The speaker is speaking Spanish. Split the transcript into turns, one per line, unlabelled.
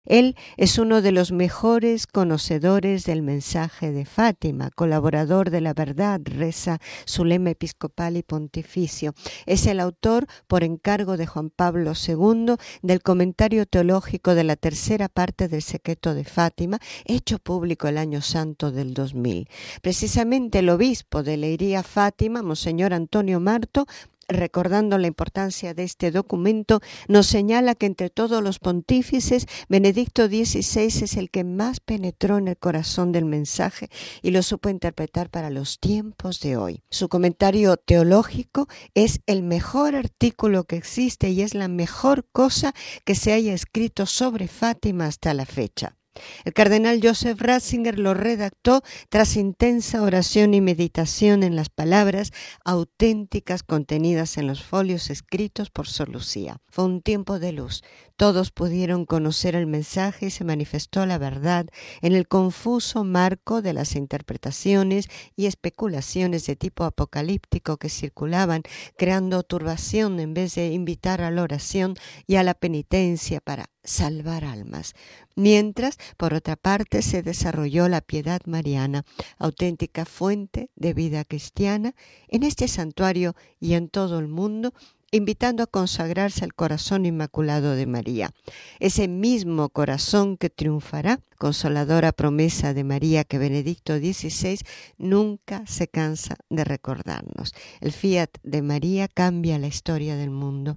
Él es uno de los mejores conocedores del mensaje de Fátima, colaborador de la verdad, reza su lema episcopal y pontificio. Es el autor, por encargo de Juan Pablo II, del comentario teológico de la tercera parte del Secreto de Fátima, hecho público el año santo del 2000. Precisamente el obispo de Leiría Fátima, Monseñor Antonio Marto, recordando la importancia de este documento, nos señala que entre todos los pontífices, Benedicto XVI es el que más penetró en el corazón del mensaje y lo supo interpretar para los tiempos de hoy. Su comentario teológico es el mejor artículo que existe y es la mejor cosa que se haya escrito sobre Fátima hasta la fecha. El cardenal Joseph Ratzinger lo redactó tras intensa oración y meditación en las palabras auténticas contenidas en los folios escritos por Sor Lucía. Fue un tiempo de luz. Todos pudieron conocer el mensaje y se manifestó la verdad en el confuso marco de las interpretaciones y especulaciones de tipo apocalíptico que circulaban, creando turbación en vez de invitar a la oración y a la penitencia para salvar almas. Mientras, por otra parte, se desarrolló la piedad mariana, auténtica fuente de vida cristiana, en este santuario y en todo el mundo, invitando a consagrarse al corazón inmaculado de María. Ese mismo corazón que triunfará, consoladora promesa de María que Benedicto XVI nunca se cansa de recordarnos. El fiat de María cambia la historia del mundo.